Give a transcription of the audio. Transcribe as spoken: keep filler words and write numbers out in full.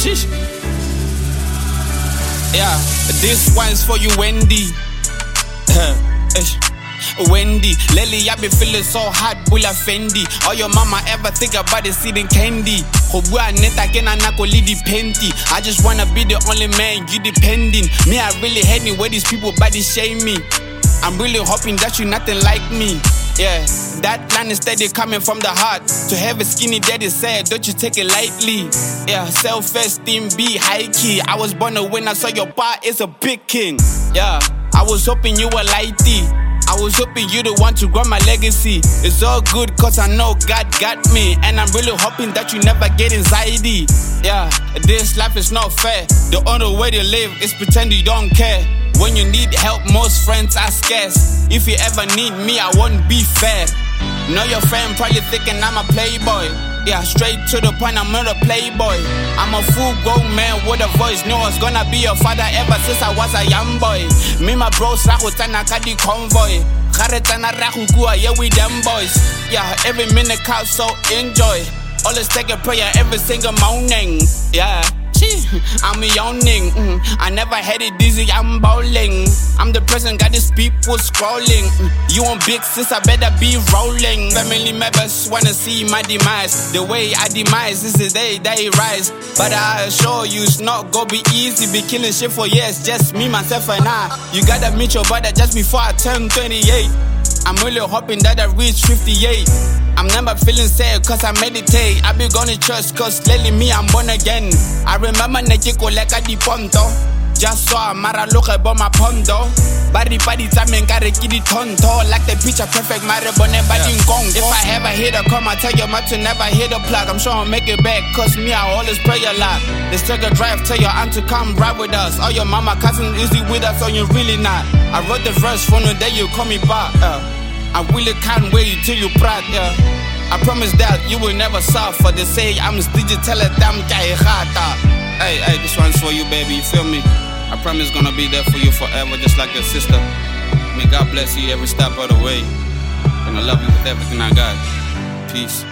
Sheesh. Yeah, this one's for you, Wendy. Wendy, lately I be feeling so hot, bulla Fendi. All your mama ever think about is eating candy. I just wanna be the only man you depending. Me, I really hate me where these people body shame me. I'm really hoping that you nothing like me. Yeah, that line is steady coming from the heart. To have a skinny daddy said, don't you take it lightly. Yeah, self-esteem be high key. I was born a winner, so your pa is a big king. Yeah, I was hoping you were lighty. I was hoping you the one to grow my legacy. It's all good cause I know God got me. And I'm really hoping that you never get anxiety. Yeah, this life is not fair. The only way to live is pretend you don't care. When you need help, most friends are scarce. If you ever need me, I won't be fair. Know your friend probably thinking I'm a playboy. Yeah, straight to the point, I'm not a playboy. I'm a full-grown man with a voice. Know I was gonna be a father ever since I was a young boy. Me, my bros, Rahutana Kadi convoy. Kharetana Rahukua, yeah, we them boys. Yeah, every minute count, so enjoy. Always take a prayer every single morning. Yeah. I'm yawning, mm. I never had it dizzy, I'm bowling. I'm the person, got these people scrolling. You want big sis, I better be rolling. Family members wanna see my demise. The way I demise is the day they rise. But I assure you it's not gonna be easy. Be killing shit for years, just me, myself and I. You gotta meet your brother just before I turn twenty-eight. I'm really hoping that I reach fifty-eight. I'm never feeling sad cause I meditate. I be going to church cause lately me I'm born again. I remember Nejiko like a di ponto. Just saw a mara look about my pondo. Body body time and gotta get it tonto. Like the picture perfect, my rebone body gong. If I ever hit a come, I tell your mom to never hit a plug. I'm sure I'll make it back cause me I always pray a lot. Let's take a drive, tell your aunt to come ride with us. All your mama cousin is you with us or you really not. I wrote the verse from the day you call me back. uh. I really can't wait till you proud, yeah. I promise that you will never suffer. They say I'm digital damn guy. Hey, hey, this one's for you, baby, you feel me? I promise gonna be there for you forever, just like your sister. May God bless you every step of the way. Gonna love you with everything I got. Peace.